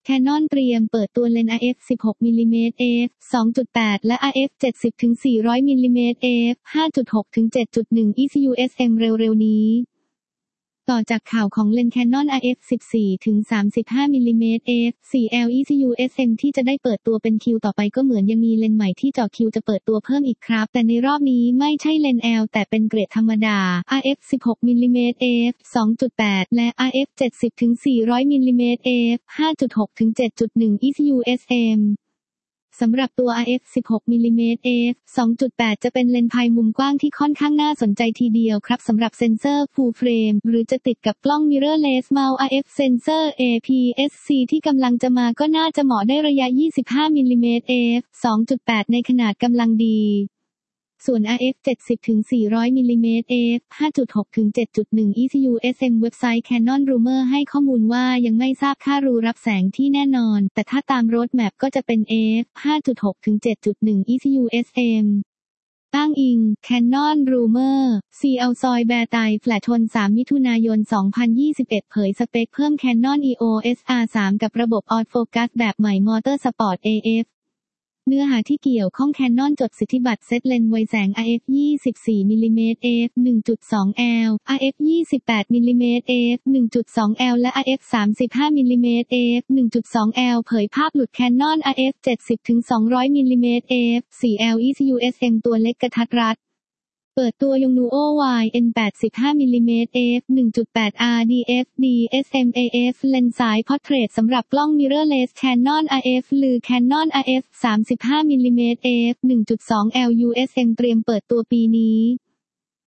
Canon เตรียมเปิดตัวเลนส์ RF 16 มิลลิเมตร f 2.8 และ RF 70 ถึง 400 มิลลิเมตร f 5.6 ถึง 7.1 ECU SM เร็วๆนี้ต่อจากข่าวของเลนส์ Canon RF 14 ถึง 35 มิลลิเมตร f 4L ECU SM ที่จะได้เปิดตัวเป็นคิวต่อไปก็เหมือนยังมีเลนส์ใหม่ที่เจาะคิวจะเปิดตัวเพิ่มอีกครับแต่ในรอบนี้ไม่ใช่เลนส์ L แต่เป็นเกรดธรรมดา RF 16 มิลลิเมตร f 2.8 และ RF 70 ถึง 400 มิลลิเมตร f 5.6 ถึง 7.1 ECU SMสำหรับตัว RF 16 มิลลิเมตร f 2.8 จะเป็นเลนส์ไพมุมกว้างที่ค่อนข้างน่าสนใจทีเดียวครับสำหรับเซ็นเซอร์ Full Frame หรือจะติดกับกล้อง Mirrorless Mount RF Sensor APS-C ที่กำลังจะมาก็น่าจะเหมาะได้ระยะ 25 มิลลิเมตร f 2.8 ในขนาดกำลังดีส่วน RF 70 ถึง 400 มิลลิเมตร f 5.6 ถึง 7.1 ECU SM เว็บไซต์ Canon Rumor ให้ข้อมูลว่ายังไม่ทราบค่ารูรับแสงที่แน่นอนแต่ถ้าตามโรดแมปก็จะเป็น f 5.6 ถึง 7.1 ECU SM อ้างอิง Canon Rumor CL ซอยแบร์ไตแฟลชน3 มิถุนายน 2021 เผยสเปคเพิ่ม Canon EOS R3 กับระบบ Autofocus แบบใหม่ Motorsport AFเนื้อหาที่เกี่ยวข้อง Canon จดสิทธิบัตรเซตเลนส์ไวแสง RF 24 มิลลิเมตร f 1.2 L RF 28 มิลลิเมตร f 1.2 L และ RF 35 มิลลิเมตร f 1.2 L เผยภาพหลุด Canon RF 70 ถึง 200 มิลลิเมตร f 4L ECU SM ตัวเล็กกระทัดรัดเปิดตัวยงนูโอ YN 85 มิลลิเมตร f 1.8 RDF DSM AF เลนส์สายพอร์เทรตสำหรับกล้อง Mirrorless Canon RF หรือ Canon RF 35 มิลลิเมตร f 1.2 L USM เตรียมเปิดตัวปีนี้